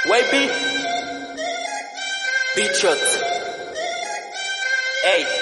YB Beat shots. Hey.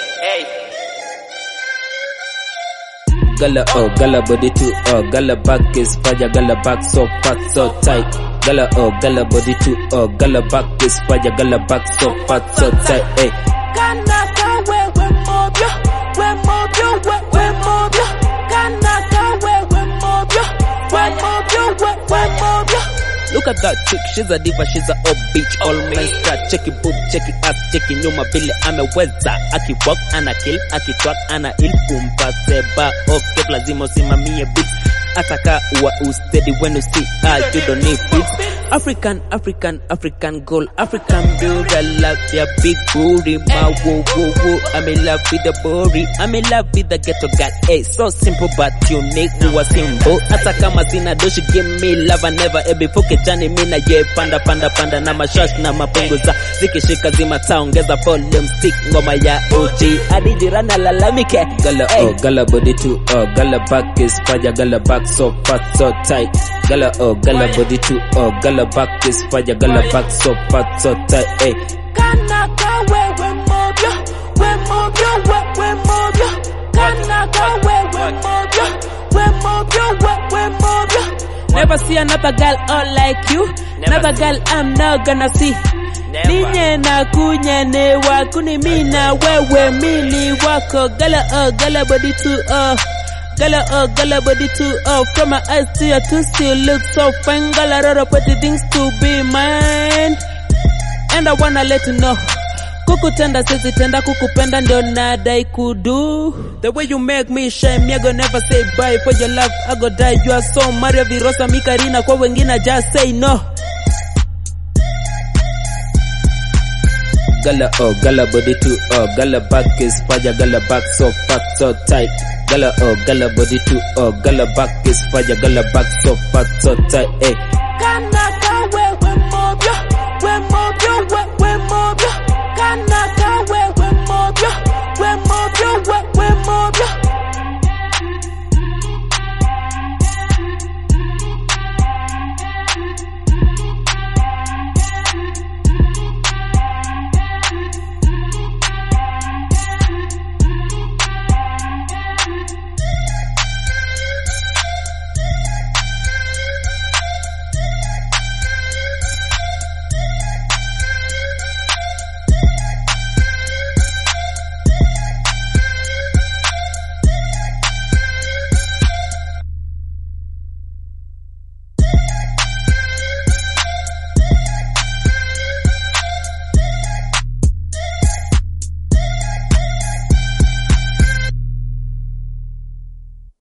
Gala oh, gala body too oh, gala back is fire, gala back so fat so tight. Gala oh, gala body too oh, gala back is fire, gala back so fat so tight. Hey. Kanaka we mobyo, we mobyo, we mobyo. Kanaka we mobyo, we mobyo, we mobyo. Look at that chick, she's a diva, she's a up bitch. All men start checking boob, checking ass, checking nyuma bile ameweza. Aki walk ana kill, aki track ana ill. Umpaseba okay, lazima usimamie beats. Ataka uwa steady when you see you don't need beats. African goal, African beauty. I love their big booty, my woo. I'm in love with the booty, I'm in love with the ghetto girl. Hey, so simple but unique, you are simple. Hata kama sina doshi, give me love and never ever poke jani mina ye panda na mashash na mapunguza. Zikishika zima taongeza volume stick ngoma ya OG. Hadi jirani lalamike. Gala oh, gala body too oh, gala back is fire, gala back so fat so tight. Gala oh, gala body too oh, gala back is fire, gala back so fat so tight. Hey. Kanaka we mobyo, we mobyo, we mobyo. Kanaka we mobyo, we mobyo, we mobyo. Never see another girl all like you. Another girl I'm not gonna see. Ninye na kunyane wakuni mina wewe mili wako. Gala oh, gala body too oh. Gala body too oh. From my eyes to your tooth you look so fine. Gala roro pretty things to be mine. And I wanna let you know, kukutenda sisi tenda, kukupenda ndio nadai kudu. The way you make me shine, me I go never say bye. For your love I go die. You are so Maria Virosa Mikarina, kwa wengine just say no. Gala oh, gala body too oh, gala back is fire, gala back so fat so tight. Gala oh, gala body too oh, gala back is fire, gala back so fat so tight. Hey. Kanaka we mobyo, we mobyo, we mobyo. Kanaka we mobyo, we mobyo, we mobyo.